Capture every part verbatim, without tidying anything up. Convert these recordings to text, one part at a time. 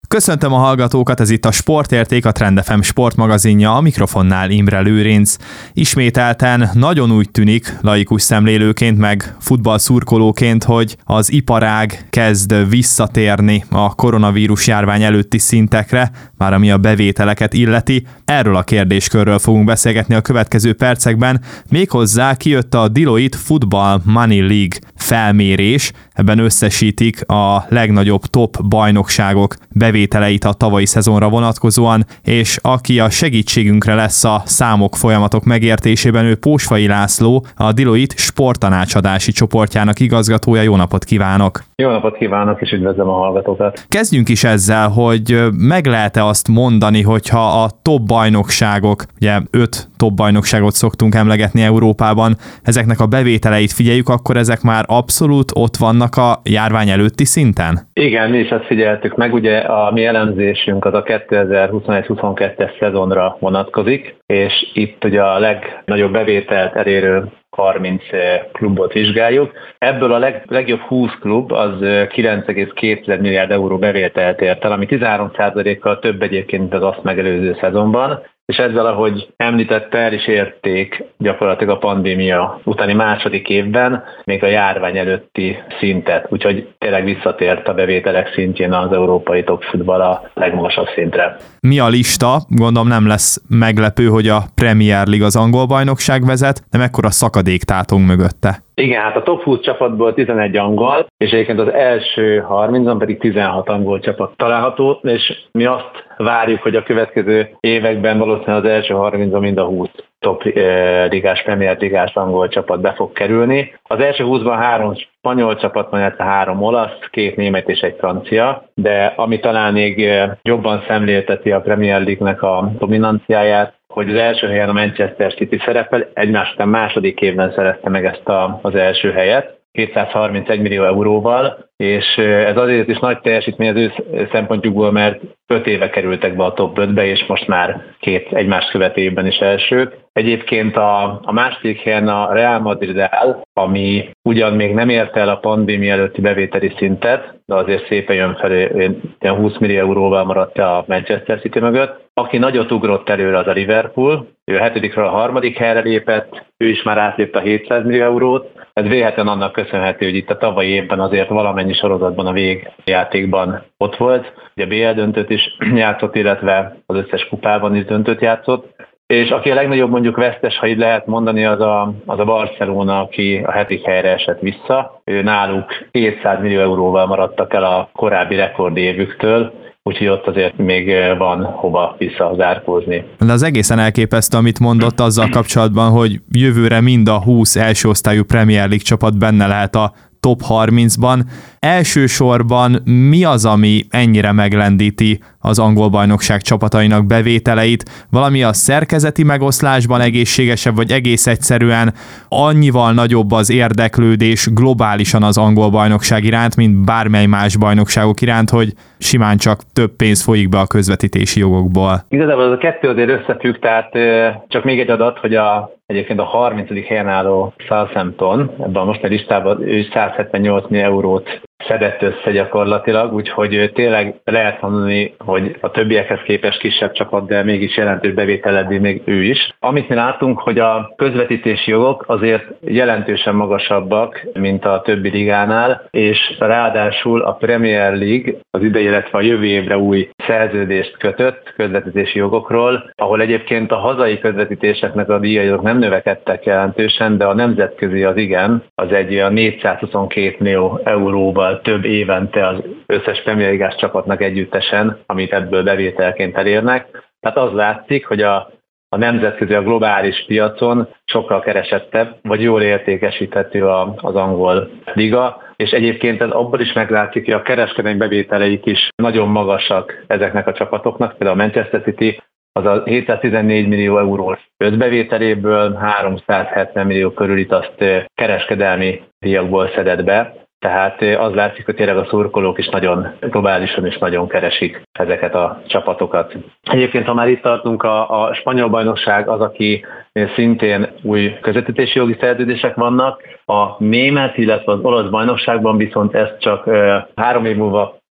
Köszöntöm a hallgatókat, ez itt a Sportérték, a Trend ef em sportmagazinja, a mikrofonnál Imre Lőrinc. Ismételten nagyon úgy tűnik, laikus szemlélőként meg futballszurkolóként, hogy az iparág kezd visszatérni a koronavírus járvány előtti szintekre, már ami a bevételeket illeti. Erről a kérdéskörről fogunk beszélgetni a következő percekben. Méghozzá kijött a Deloitte Football Money League felmérés, ebben összesítik a legnagyobb top bajnokságok bevételeit a tavalyi szezonra vonatkozóan, és aki a segítségünkre lesz a számok folyamatok megértésében, ő Pósfai László, a Deloitte sporttanácsadási csoportjának igazgatója. Jó napot kívánok! Jó napot kívánok, és üdvözlöm a hallgatókat! Kezdjünk is ezzel, hogy meg lehet-e azt mondani, hogyha a top bajnokságok, ugye öt top bajnokságot szoktunk emlegetni Európában, ezeknek a bevételeit figyeljük, akkor ezek már abszolút ott vannak a járvány előtti szinten? Igen, mi is ezt figyeltük meg, ugye a mi elemzésünk az a kétezer-huszonegy-huszonkettes szezonra vonatkozik, és itt ugye a legnagyobb bevételt elérő harminc klubot vizsgáljuk. Ebből a leg, legjobb húsz klub az kilenc egész két milliárd euró bevételt ért el, ami tizenhárom százalékkal több egyébként az azt megelőző szezonban, és ezzel, ahogy említette, el is érték gyakorlatilag a pandémia utáni második évben még a járvány előtti szintet, úgyhogy tényleg visszatért a bevételek szintjén az európai topfutball a legmagasabb szintre. Mi a lista? Gondolom nem lesz meglepő, hogy a Premier League az angol bajnokság vezet, de mekkora szakadék tátong mögötte? Igen, hát a top húsz csapatból tizenegy angol, és egyébként az első harmincban pedig tizenhat angol csapat található, és mi azt várjuk, hogy a következő években valószínűleg az első harmincban mind a húsz top eh, ligás, Premier ligás angol csapat be fog kerülni. Az első húszban három spanyol csapat van, illetve három olasz, két német és egy francia, de ami talán még eh, jobban szemlélteti a Premier League-nek a dominanciáját, hogy az első helyen a Manchester City szerepel, egymás után második évben szerezte meg ezt a, az első helyet, kétszázharmincegy millió euróval, és ez azért is nagy teljesítmény az ő szempontjukból, mert öt éve kerültek be a top ötbe, és most már két egymást követő évben is elsők. Egyébként a, a második helyen a Real Madrid áll, ami ugyan még nem érte el a pandémia előtti bevételi szintet, de azért szépen jön felé, húsz millió euróval maradt a Manchester City mögött. Aki nagyot ugrott előre, az a Liverpool, ő a hetedikről a harmadik helyre lépett, ő is már átlépte a hétszáz millió eurót. Ez véletlenül annak köszönhető, hogy itt a tavalyi évben azért valamennyi sorozatban a végjátékban ott volt. Ugye bé el döntőt is játszott, illetve az összes kupában is döntőt játszott. És aki a legnagyobb mondjuk vesztes, ha így lehet mondani, az a, az a Barcelona, aki a hetedik helyre esett vissza. Ő náluk kétszáz millió euróval maradtak el a korábbi rekordévüktől, úgyhogy ott azért még van hova visszazárkózni. De az egészen elképesztő, amit mondott azzal kapcsolatban, hogy jövőre mind a húsz első osztályú Premier League csapat benne lehet a top harmincban. Elsősorban mi az, ami ennyire meglendíti az angol bajnokság csapatainak bevételeit? Valami a szerkezeti megoszlásban egészségesebb, vagy egész egyszerűen annyival nagyobb az érdeklődés globálisan az angol bajnokság iránt, mint bármely más bajnokságok iránt, hogy simán csak több pénz folyik be a közvetítési jogokból? Igazából az a kettő azért összefügg, tehát csak még egy adat, hogy a egyébként a harmincadik helyen álló Southampton, ebben a mostani listában ő százhetvennyolc millió eurót szedett össze gyakorlatilag, úgyhogy tényleg lehet mondani, hogy a többiekhez képest kisebb csapat, de mégis jelentős bevételeddig még ő is. Amit mi látunk, hogy a közvetítési jogok azért jelentősen magasabbak, mint a többi ligánál, és ráadásul a Premier League az idei, illetve a jövő évre új szerződést kötött közvetítési jogokról, ahol egyébként a hazai közvetítéseknek a díjai nem növekedtek jelentősen, de a nemzetközi az igen, az egy olyan négyszázhuszonkét millió euróval több évente az összes Premier Ligás csapatnak együttesen, amit ebből bevételként elérnek. Tehát az látszik, hogy a, a nemzetközi, a globális piacon sokkal keresettebb, vagy jól értékesíthető a, az angol liga, és egyébként ez abban is meglátszik, hogy a kereskedelmi bevételeik is nagyon magasak ezeknek a csapatoknak, például a Manchester City az a hétszáztizennégy millió eurós összbevételéből háromszázhetven millió körül itt azt kereskedelmi díjakból szedett be. Tehát az látszik, hogy tényleg a szurkolók is nagyon globálisan is nagyon keresik ezeket a csapatokat. Egyébként, ha már itt tartunk, a, a spanyol bajnokság az, aki szintén új közvetítési jogi szerződések vannak. A német, illetve az olasz bajnokságban viszont ezt csak három év múlva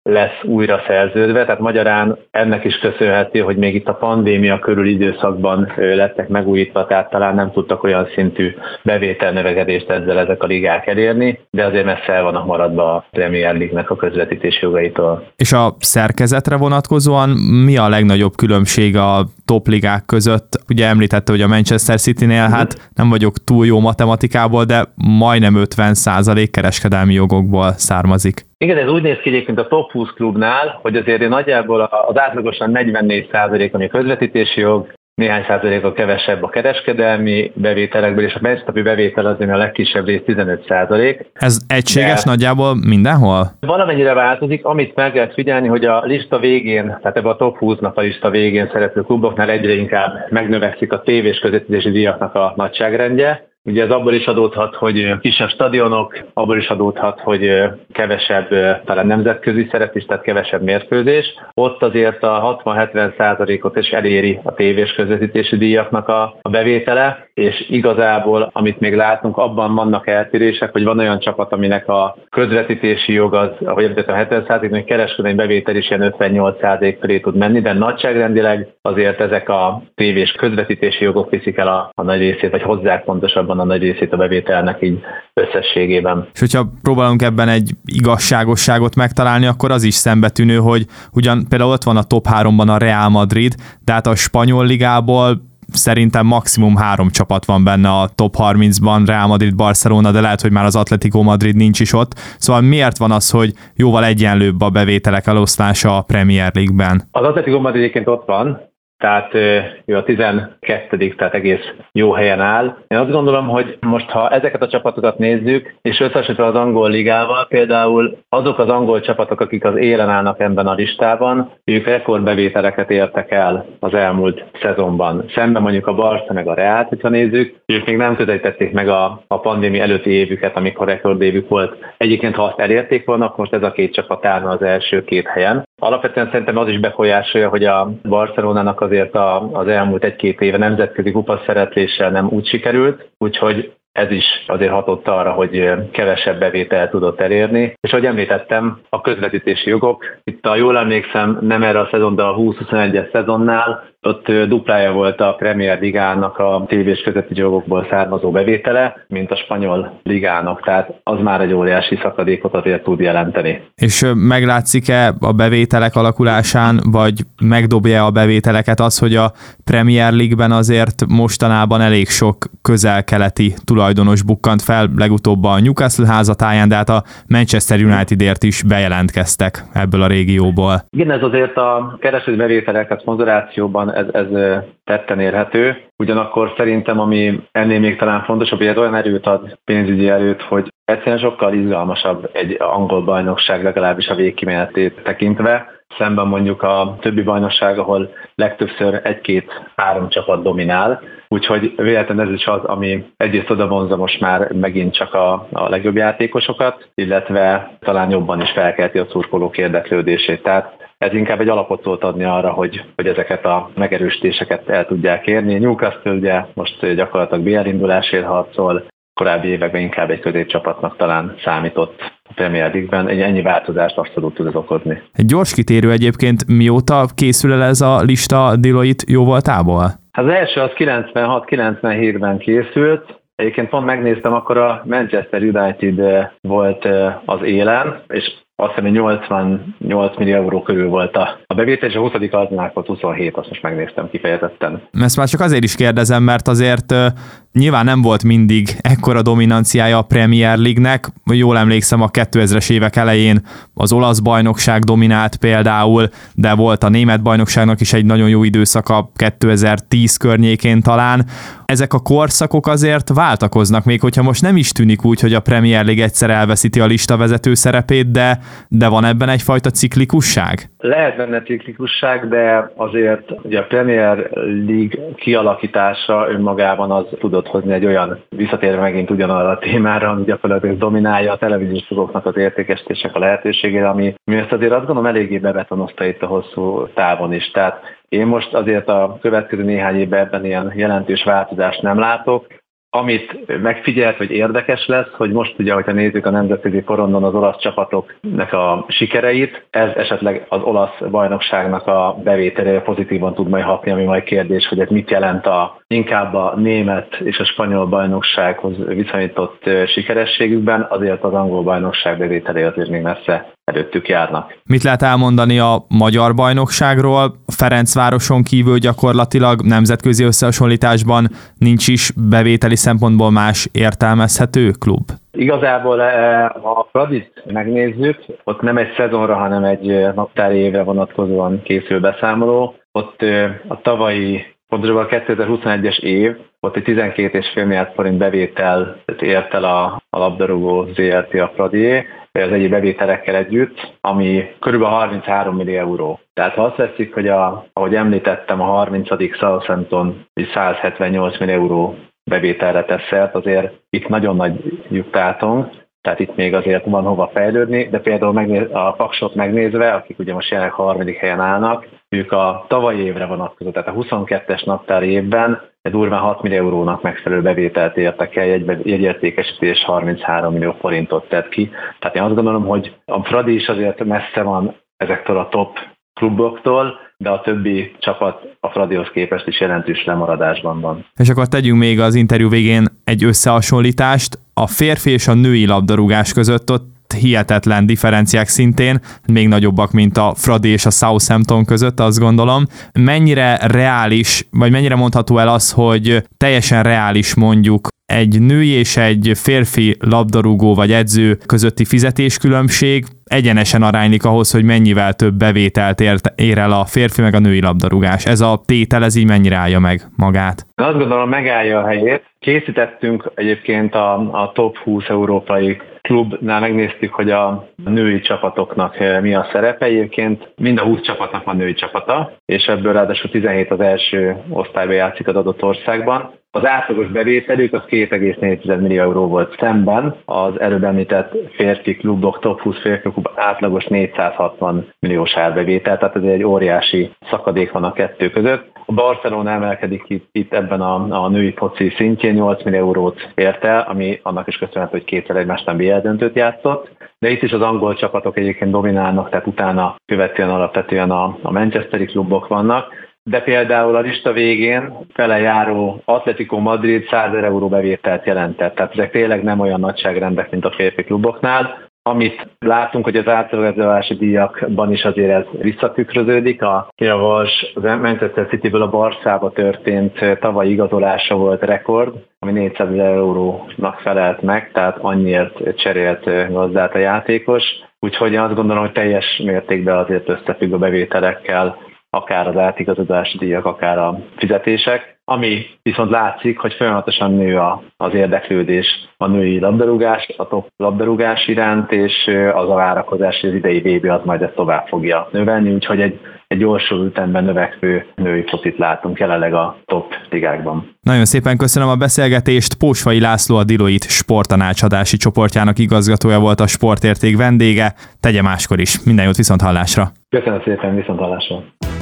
lesz újra szerződve, tehát magyarán ennek is köszönhető, hogy még itt a pandémia körül időszakban lettek megújítva, tehát talán nem tudtak olyan szintű bevételnövekedést ezzel ezek a ligák elérni, de azért messze el vannak maradva a Premier League-nek a közvetítés jogaitól. És a szerkezetre vonatkozóan mi a legnagyobb különbség a top ligák között? Ugye említette, hogy a Manchester Citynél, hát nem vagyok túl jó matematikából, de majdnem ötven százalék kereskedelmi jogokból származik. Igen, ez úgy néz ki egyébként a top húsz klubnál, hogy azért nagyjából az átlagosan negyvennégy százalék, ami a közvetítési jog, néhány százalék a kevesebb a kereskedelmi bevételekből, és a benchtopi bevétel azért a legkisebb rész tizenöt százalék. Ez egységes de nagyjából mindenhol? Valamennyire változik, amit meg lehet figyelni, hogy a lista végén, tehát ebben a top húsznak a lista végén szereplő kluboknál egyre inkább megnövekszik a tévés közvetítési díjaknak a nagyságrendje. Ugye ez abból is adódhat, hogy kisebb stadionok, abból is adódhat, hogy kevesebb talán nemzetközi szerep is, tehát kevesebb mérkőzés. Ott azért a hatvan-hetven százalékot is eléri a tévés közvetítési díjaknak a, a bevétele, és igazából, amit még látunk, abban vannak eltérések, hogy van olyan csapat, aminek a közvetítési jog az, ahogy említettem, hetven százalék, hogy kereskedelmi bevétel is ilyen ötvennyolc százalék felé tud menni, de nagyságrendileg azért ezek a tévés közvetítési jogok viszik el a, a nagy részét, vagy hozzák pontosabban a nagy részét a bevételnek így összességében. És hogyha próbálunk ebben egy igazságosságot megtalálni, akkor az is szembetűnő, hogy ugyan például ott van a top háromban a Real Madrid, de hát a spanyol ligából szerintem maximum három csapat van benne a top harmincban, Real Madrid, Barcelona, de lehet, hogy már az Atletico Madrid nincs is ott. Szóval miért van az, hogy jóval egyenlőbb a bevételek eloszlása a Premier League-ben? Az Atletico Madrid egyébként ott van, tehát ő a tizenkettedik, tehát egész jó helyen áll. Én azt gondolom, hogy most ha ezeket a csapatokat nézzük, és összehasonlítva az angol ligával, például azok az angol csapatok, akik az élen állnak ebben a listában, ők rekordbevételeket értek el az elmúlt szezonban. Szemben mondjuk a Barca meg a Reált, hogyha nézzük, ők még nem közelítették meg a, a pandémia előtti évüket, amikor rekordévük volt. Egyébként, ha azt elérték volna, akkor most ez a két csapat állna az első két helyen. Alapvetően szerintem az is befolyásolja, hogy a Barcelonának azért az elmúlt egy-két éve nemzetközi kupaszerepléssel nem úgy sikerült, úgyhogy ez is azért hatott arra, hogy kevesebb bevételt tudott elérni. És ahogy említettem, a közvetítési jogok, itt a jól emlékszem, nem erre a szezon, de a húsz-huszonegyes szezonnál, ott duplája volt a Premier Ligának a tévés közvetítési jogokból származó bevétele, mint a spanyol ligának, tehát az már egy óriási szakadékot azért tud jelenteni. És meglátszik-e a bevételek alakulásán, vagy megdobja a bevételeket az, hogy a Premier League-ben azért mostanában elég sok közel-keleti tulajdonos bukkant fel, legutóbb a Newcastle házatáján, de hát a Manchester Unitedért is bejelentkeztek ebből a régióból. Igen, ez azért a kereső bevételeket szponzorációban ez, ez tetten érhető. Ugyanakkor szerintem, ami ennél még talán fontosabb, hogy ez olyan erőt ad, pénzügyi erőt, hogy egyszerűen sokkal izgalmasabb egy angol bajnokság, legalábbis a végkimenetét tekintve, szemben mondjuk a többi bajnokság, ahol legtöbbször egy-két-három csapat dominál. Úgyhogy véletlenül ez is az, ami egyrészt oda vonza most már megint csak a, a legjobb játékosokat, illetve talán jobban is felkelti a szurkolók érdeklődését. Tehát ez inkább egy alapot szólt adni arra, hogy, hogy ezeket a megerősítéseket el tudják érni. Newcastle ugye most gyakorlatilag bé el indulásért harcol, korábbi években inkább egy középcsapatnak talán számított a Premier League-ben. Egy ennyi változást abszolút tud ez okozni. Egy gyors kitérő egyébként, mióta készül el ez a lista Deloitte jóvoltából? Az első az kilencvenhat-kilencvenhétben készült. Egyébként pont megnéztem, akkor a Manchester United volt az élen, és azt hiszem, hogy nyolcvannyolc millió euró körül volt a, a bevétel, és a huszadik alapnál volt huszonhét, azt most megnéztem kifejezetten. Ezt már csak azért is kérdezem, mert azért uh, nyilván nem volt mindig ekkora dominanciája a Premier League-nek. Jól emlékszem, a kétezres évek elején az olasz bajnokság dominált például, de volt a német bajnokságnak is egy nagyon jó időszaka kétezer-tíz környékén talán. Ezek a korszakok azért váltakoznak, még hogyha most nem is tűnik úgy, hogy a Premier League egyszer elveszíti a listavezető szerepét, de, de van ebben egyfajta ciklikusság? Lehet benne ciklikusság, de azért ugye a Premier League kialakítása önmagában az tudott hozni egy olyan, visszatérve megint ugyanarra a témára, ami gyakorlatilag dominálja a televíziós jogoknak az értékesítések a lehetőségére, ami mi ezt azért azt gondolom eléggé bebetonozta itt a hosszú távon is. Tehát én most azért a következő néhány évben ebben ilyen jelentős változást nem látok. Amit megfigyelt, hogy érdekes lesz, hogy most ugye, hogyha nézzük a nemzetközi porondon az olasz csapatoknak a sikereit, ez esetleg az olasz bajnokságnak a bevételére pozitívan tud majd hatni, ami majd kérdés, hogy ez mit jelent a, inkább a német és a spanyol bajnoksághoz viszonyított sikerességükben, azért az angol bajnokság bevételé azért még messze előttük járnak. Mit lehet elmondani a magyar bajnokságról? Ferencvároson kívül gyakorlatilag nemzetközi összehasonlításban nincs is bevételi szempontból más értelmezhető klub? Igazából, ha a Fradit megnézzük, ott nem egy szezonra, hanem egy naptári évre vonatkozóan készül beszámoló. Ott a tavalyi, pontosabban a kétezer-huszonegyes év, ott egy tizenkét egész öt milliárd forint bevétel ért el a, a labdarúgó zé er té, a Fradié, az egyéb bevételekkel együtt, ami körülbelül harminchárom millió euró. Tehát ha azt veszik, hogy a, ahogy említettem, a harmincadik Southampton százhetvennyolc millió euró bevételre tesz szert, azért itt nagyon nagy lyuktátunk, tehát itt még azért van hova fejlődni, de például megnéz, a Paksot megnézve, akik ugye most jelenleg harmadik helyen állnak, ők a tavalyi évre vonatkozó, tehát a huszonkettes naptári évben durván hat millió eurónak megfelelő bevételt értek el, jegyértékesítés harminchárom millió forintot tett ki. Tehát én azt gondolom, hogy a Fradi is azért messze van ezektől a top kluboktól, de a többi csapat a Fradihoz képest is jelentős lemaradásban van. És akkor tegyünk még az interjú végén egy összehasonlítást. A férfi és a női labdarúgás között ott hihetetlen differenciák szintén, még nagyobbak, mint a Fradi és a Southampton között, azt gondolom. Mennyire reális, vagy mennyire mondható el az, hogy teljesen reális mondjuk egy női és egy férfi labdarúgó vagy edző közötti fizetéskülönbség egyenesen aránylik ahhoz, hogy mennyivel több bevételt ér, ér el a férfi meg a női labdarúgás. Ez a tétel, ez így mennyire állja meg magát? Azt gondolom, megállja a helyét. Készítettünk egyébként a, a top húsz európai klubnál, megnéztük, hogy a női csapatoknak mi a szerepe. Egyébként mind a húsz csapatnak van női csapata, és ebből ráadásul tizenhét az első osztályban játszik az adott országban. Az átlagos bevételük az két egész négy millió euró volt szemben, az előbb említett férfi klubok, top húsz férfi klub átlagos négyszázhatvan milliós árbevétel, tehát ez egy óriási szakadék van a kettő között. A Barcelona emelkedik itt, itt ebben a, a női foci szintjén, nyolc millió eurót ért el, ami annak is köszönhető, hogy kétszer egymásban bé el döntőt játszott, de itt is az angol csapatok egyébként dominálnak, tehát utána követően alapvetően a, a manchesteri klubok vannak. De például a lista végén fele járó Atletico Madrid százezer euró bevételt jelentett. Tehát ezek tényleg nem olyan nagyságrendek, mint a férfi kluboknál. Amit látunk, hogy az átigazolási díjakban is azért ez visszatükröződik. A Kiravas, az Manchester Cityből a Barszába történt tavalyi igazolása volt rekord, ami négyszázezer eurónak felelt meg, tehát annyiért cserélt gazdát a játékos. Úgyhogy én azt gondolom, hogy teljes mértékben azért összefügg a bevételekkel, akár az átigazolási díjak, akár a fizetések. Ami viszont látszik, hogy folyamatosan nő az érdeklődés a női labdarúgás, a top labdarúgás iránt, és az a várakozás, hogy az idei vé bé az majd ezt tovább fogja növelni, úgyhogy egy, egy gyorsuló ütemben növekvő női focit látunk jelenleg a top ligákban. Nagyon szépen köszönöm a beszélgetést. Pósvai László, a Deloitte sporttanácsadási csoportjának igazgatója volt a Sportérték vendége. Tegye máskor is. Minden jót, viszont hallásra. Köszönöm szépen, viszont hallásra.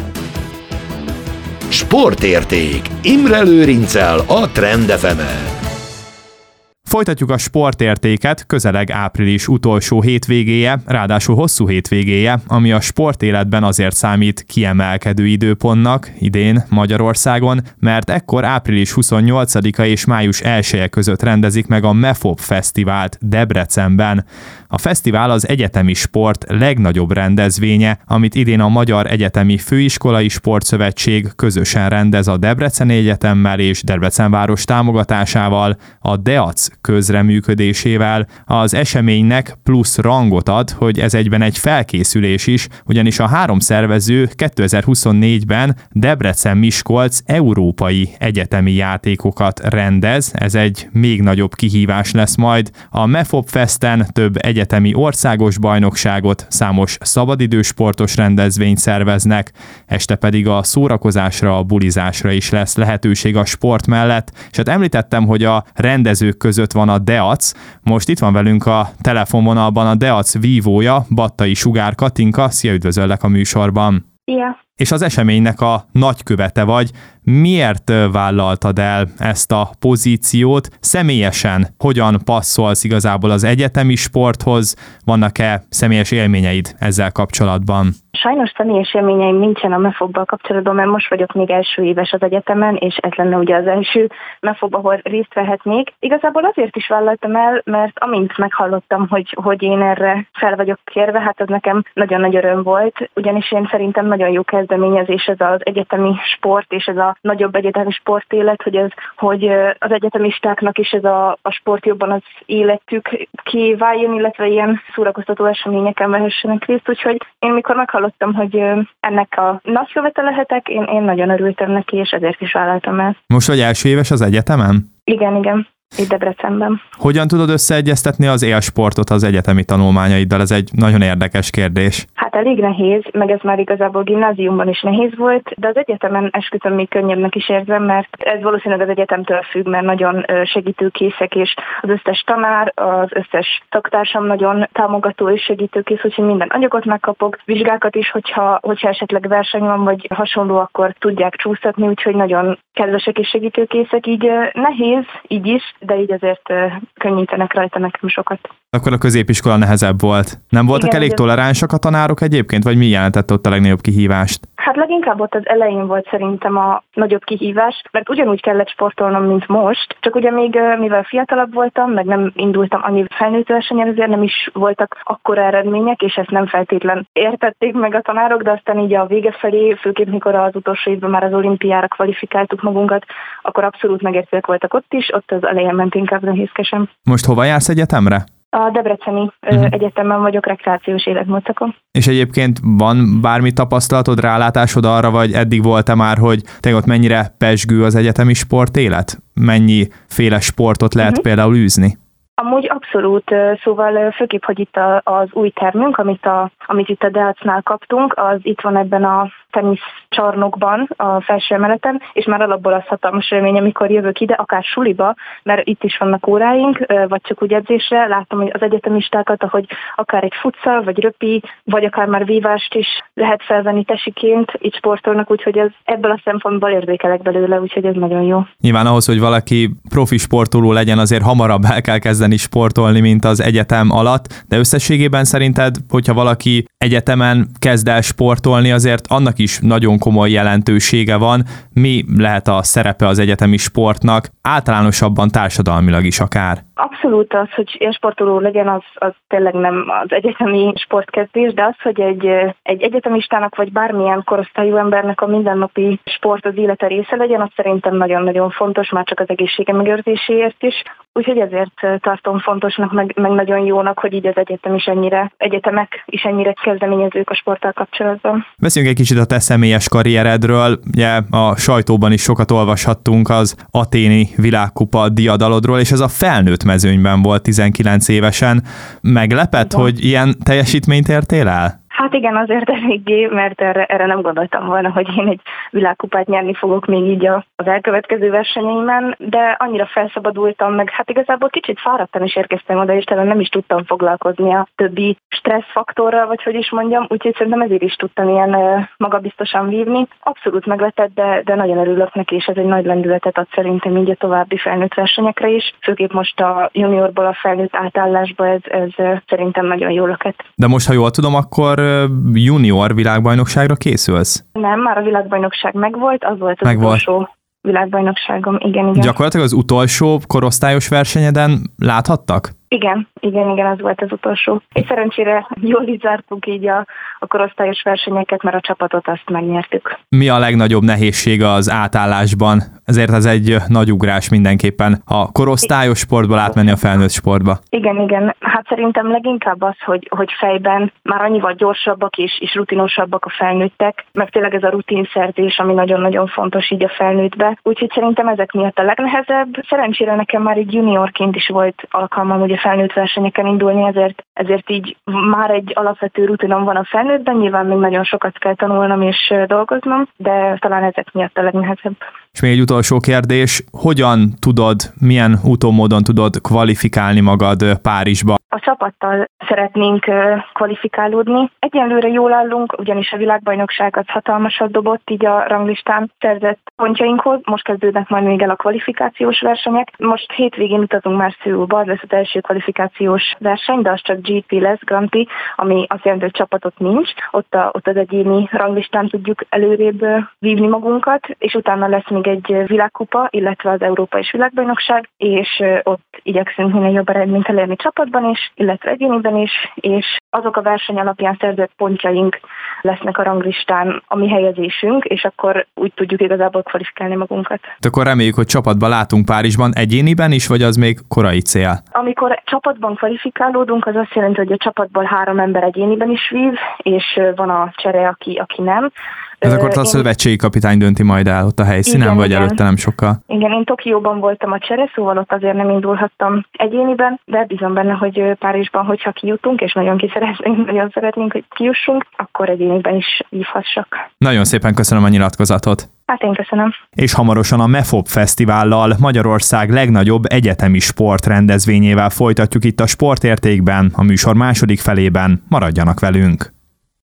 Sportérték. Imre Lőrinccel a Trend ef emen. Folytatjuk a sportértéket, közeleg április utolsó hétvégéje, ráadásul hosszú hétvégéje, ami a sportéletben azért számít kiemelkedő időpontnak idén Magyarországon, mert ekkor április huszonnyolcadika és május elseje között rendezik meg a MEFOP Fesztivált Debrecenben. A fesztivál az egyetemi sport legnagyobb rendezvénye, amit idén a Magyar Egyetemi Főiskolai Sportszövetség közösen rendez a Debreceni Egyetemmel és Debrecenváros támogatásával, a DEAC közreműködésével. Az eseménynek plusz rangot ad, hogy ez egyben egy felkészülés is, ugyanis a három szervező kétezer-huszonnégyben Debrecen-Miskolc európai egyetemi játékokat rendez, ez egy még nagyobb kihívás lesz majd. A MEFOP Festen több egyetemi országos bajnokságot, számos szabadidősportos rendezvényt szerveznek, este pedig a szórakozásra, a bulizásra is lesz lehetőség a sport mellett, és hát említettem, hogy a rendezők között van a DEAC. Most itt van velünk a telefonvonalban a DEAC vívója, Battai Sugár Katinka. Szia, üdvözöllek a műsorban! Szia! és az eseménynek a nagykövete vagy. Miért vállaltad el ezt a pozíciót? Személyesen hogyan passzolsz igazából az egyetemi sporthoz? Vannak-e személyes élményeid ezzel kapcsolatban? Sajnos személyes élményeim nincsen a MEFOG-bal kapcsolatban, mert most vagyok még első éves az egyetemen, és ez lenne ugye az első MEFOG, ahol részt vehetnék. Igazából azért is vállaltam el, mert amint meghallottam, hogy, hogy én erre fel vagyok kérve, hát az nekem nagyon nagy öröm volt, ugyanis én szerintem nagyon jó kezdeményezés ez az egyetemi sport, és ez a nagyobb egyetemi sportélet, hogy, ez, hogy az egyetemistáknak is ez a, a sport jobban az életük kiváljon, illetve ilyen szórakoztató eseményeken vehessenek részt, úgyhogy én mikor meghallottam, hogy ennek a nagykövete lehetek, én, én nagyon örültem neki, és ezért is vállaltam el. Most vagy első éves az egyetemen? Igen, igen. Itt Debrecenben. Hogyan tudod összeegyeztetni az élsportot az egyetemi tanulmányaiddal? Ez egy nagyon érdekes kérdés. Hát elég nehéz, meg ez már igazából gimnáziumban is nehéz volt, de az egyetemen esküszöm még könnyebbnek is érzem, mert ez valószínűleg az egyetemtől függ, mert nagyon segítőkészek, és az összes tanár, az összes szaktársam nagyon támogató és segítőkész, úgyhogy minden anyagot megkapok, vizsgákat is, hogyha, hogyha esetleg verseny van, vagy hasonló, akkor tudják csúsztatni, úgyhogy nagyon kedvesek és segítőkészek, így nehéz, így is, de így azért könnyítenek rajta nekem sokat. Akkor a középiskola nehezebb volt. Nem voltak Igen, elég toleránsak a tanárok egyébként, vagy mi jelentett ott a legnagyobb kihívást? Hát leginkább ott az elején volt szerintem a nagyobb kihívás, mert ugyanúgy kellett sportolnom, mint most, csak ugye még mivel fiatalabb voltam, meg nem indultam annyi felnőtt versenyen, ezért nem is voltak akkora eredmények, és ezt nem feltétlen értették meg a tanárok, de aztán így a vége felé, főképp mikor az utolsó évben már az olimpiára kvalifikáltuk magunkat, akkor abszolút megértőek voltak ott is, ott az elején ment inkább nehézkesen. Most hova jársz egyetemre? A Debreceni uh-huh. egyetemen vagyok, rekreációs életmódszakon. És egyébként van bármi tapasztalatod, rálátásod arra, vagy eddig volt-e már, hogy te ott mennyire pezsgő az egyetemi sportélet? Mennyiféle sportot lehet uh-huh. például űzni? Amúgy abszolút, szóval főképp, hogy itt az új termünk, amit, a, amit itt a Deacnál kaptunk, az itt van ebben a teniszcsarnokban, a felső emeleten, és már alapból az hatalmas élmény, amikor jövök ide, akár suliba, mert itt is vannak óráink, vagy csak úgy edzésre, látom hogy az egyetemistákat, ahogy akár egy futsal, vagy röpi, vagy akár már vívást is lehet felvenni tesiként, így sportolnak, úgyhogy ez, ebből a szempontból érzékelek belőle, úgyhogy ez nagyon jó. Nyilván ahhoz, hogy valaki profi sportoló legyen, azért hamarabb el kell kezdeni sportolni, mint az egyetem alatt, de összességében szerinted, hogyha valaki egyetemen kezd el sportolni, azért annak is nagyon komoly jelentősége van. Mi lehet a szerepe az egyetemi sportnak, általánosabban társadalmilag is akár? Abszolút az, hogy élsportoló legyen, az, az tényleg nem az egyetemi sportkezdés, de az, hogy egy, egy egyetemistának vagy bármilyen korosztályú embernek a mindennapi sport az élete része legyen, az szerintem nagyon-nagyon fontos, már csak az egészsége megőrzéséért is. Úgyhogy ezért tartom fontosnak, meg, meg nagyon jónak, hogy így az egyetem is ennyire, egyetemek is ennyire kezdeményezők a sporttal kapcsolatban. Beszéljünk egy kicsit a te személyes karrieredről. Ugye a sajtóban is sokat olvashattunk az aténi világkupa diadalodról, és ez a felnőtt mezőnyben volt tizenkilenc évesen. Meglepett, igen, hogy ilyen teljesítményt értél el? Hát igen, azért eléggé, mert erre, erre nem gondoltam volna, hogy én egy világkupát nyerni fogok még így az elkövetkező versenyeimen, de annyira felszabadultam, meg hát igazából kicsit fáradtan is érkeztem oda, és talán nem is tudtam foglalkozni a többi stresszfaktorral, vagy hogy is mondjam, úgyhogy szerintem ezért is tudtam ilyen magabiztosan vívni. Abszolút meglepett, de, de nagyon örülök neki, és ez egy nagy lendületet ad szerintem így a további felnőtt versenyekre is. Főképp most a juniorból a felnőtt átállásba ez, ez szerintem nagyon jó löket. De most, ha jól tudom, akkor junior világbajnokságra készülsz? Nem, már a világbajnokság megvolt, az volt az megvolt. utolsó világbajnokságom, igen, igen. Gyakorlatilag az utolsó korosztályos versenyeden láthattak? Igen, igen, igen, az volt az utolsó. És szerencsére jól így zártuk így a, a korosztályos versenyeket, mert a csapatot azt megnyertük. Mi a legnagyobb nehézsége az átállásban? Ezért ez egy nagy ugrás mindenképpen a korosztályos sportból átmenni a felnőtt sportba. Igen, igen. Hát szerintem leginkább az, hogy, hogy fejben már annyival gyorsabbak és, és rutinosabbak a felnőttek, meg tényleg ez a rutinszerzés, ami nagyon-nagyon fontos így a felnőttbe. Úgyhogy szerintem ezek miatt a legnehezebb. Szerencsére nekem már így juniorként is volt alkalmam ugye felnőtt versenyeken indulni, ezért, ezért így már egy alapvető rutinom van a felnőttben, nyilván még nagyon sokat kell tanulnom és dolgoznom, de talán ezek miatt a legnehezebb. És még egy utolsó kérdés, hogyan tudod, milyen úton módon tudod kvalifikálni magad Párizsba? A csapattal szeretnénk kvalifikálódni. Egyenlőre jól állunk, ugyanis a világbajnokság az hatalmasat dobott így a ranglistán szerzett pontjainkhoz. Most kezdődnek majd még el a kvalifikációs versenyek. Most hétvégén utazunk már Szőulba, az lesz az első kvalifikációs verseny, de az csak gé pé lesz, Grand Prix, ami azt jelenti, hogy csapatot nincs. Ott, a, ott az egyéni ranglistán tudjuk előrébb vívni magunkat, és utána lesz még egy világkupa, illetve az Európa és világbajnokság, és ott igyekszünk minél jobb eredményt elérni csapatban is, illetve egyéniben is, és azok a verseny alapján szerzett pontjaink lesznek a ranglistán, a mi helyezésünk, és akkor úgy tudjuk igazából kvalifikálni magunkat. De akkor reméljük, hogy csapatban látunk Párizsban, egyéniben is, vagy az még korai cél? Amikor csapatban kvalifikálódunk, az azt jelenti, hogy a csapatból három ember egyéniben is vív, és van a csere, aki, aki nem. Ez akkor a szövetségi kapitány dönti majd el ott a helyszínen, igen, vagy igen. Előtte nem sokkal? Igen, én Tokióban voltam a csere, szóval ott azért nem indulhattam egyéniben, de bízom benne, hogy Párizsban, hogyha kijutunk, és nagyon ki szeretnénk, nagyon szeretnénk, hogy kijussunk, akkor egyéniben is hívhassak. Nagyon szépen köszönöm a nyilatkozatot. Hát én köszönöm. És hamarosan a MEFOB Fesztivállal, Magyarország legnagyobb egyetemi sportrendezvényével folytatjuk itt a Sportértékben, a műsor második felében. Maradjanak velünk!